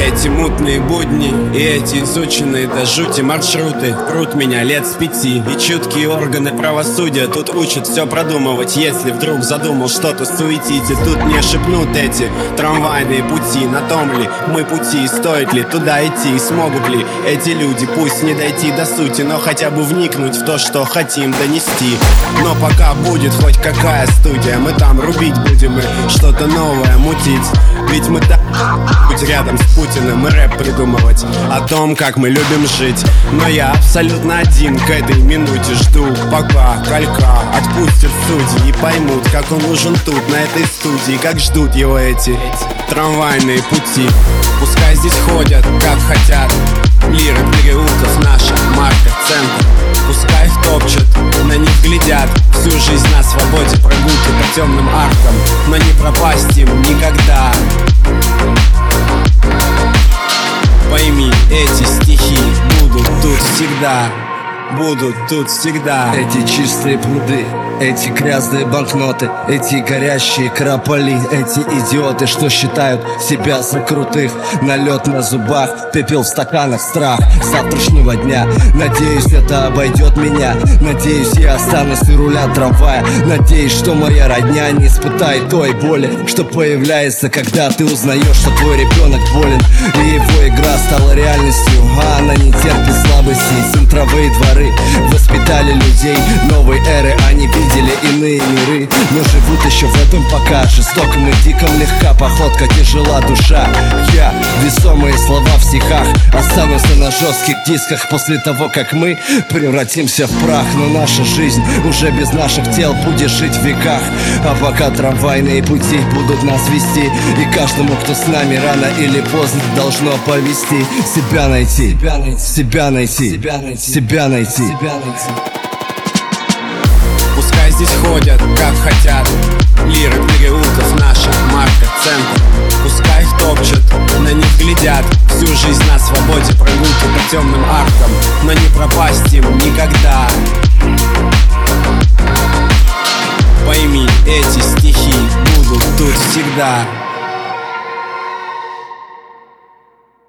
Эти мутные будни и эти изученные до жути маршруты прут меня лет с 5. И чуткие органы правосудия тут учат все продумывать. Если вдруг задумал что-то суетить, и тут мне шепнут эти трамвайные пути. На том ли мы пути, и стоит ли туда идти, и смогут ли эти люди, пусть не дойти до сути, но хотя бы вникнуть в то, что хотим донести. Но пока будет хоть какая студия, мы там рубить будем и что-то новое мутить. Ведь мы так быть рядом с Путиным и рэп придумывать о том, как мы любим жить. Но я абсолютно один к этой минуте жду, пока Калька отпустят судьи и поймут, как он нужен тут, на этой студии, как ждут его эти трамвайные пути. Пускай здесь ходят, как хотят, лиры переулков, наша марка, центр. Пускай их топчут, на них глядят, всю жизнь на свободе, прогулки по темным аркам, но не пропасть им никогда. Пойми, эти стихи будут тут всегда, будут тут всегда. Эти чистые пруды, эти грязные банкноты, эти горящие крополи, эти идиоты, что считают себя за крутых. Налет на зубах, пепел в стаканах, страх завтрашнего дня. Надеюсь, это обойдет меня. Надеюсь, я останусь у руля трамвая. Надеюсь, что моя родня не испытает той боли, что появляется, когда ты узнаешь, что твой ребенок болен, и его игра стала реальностью, а она не терпит слабостей. Центровые дворы воспитали людей новой эры, они видели иные миры, но живут еще в этом пока жестоком и диком. Легка походка, тяжела душа. Я, весомые слова в стихах, останутся на жестких дисках после того, как мы превратимся в прах. Но наша жизнь уже без наших тел будет жить в веках. А пока трамвайные пути будут нас вести, и каждому, кто с нами, рано или поздно должно повести. Себя найти, себя найти, себя найти. Пускай здесь ходят, как хотят, лиры переулков, наша марка, центр. Пускай их топчут, на них глядят, всю жизнь на свободе, прогулки по темным аркам, но не пропасть им никогда. Пойми, эти стихи будут тут всегда.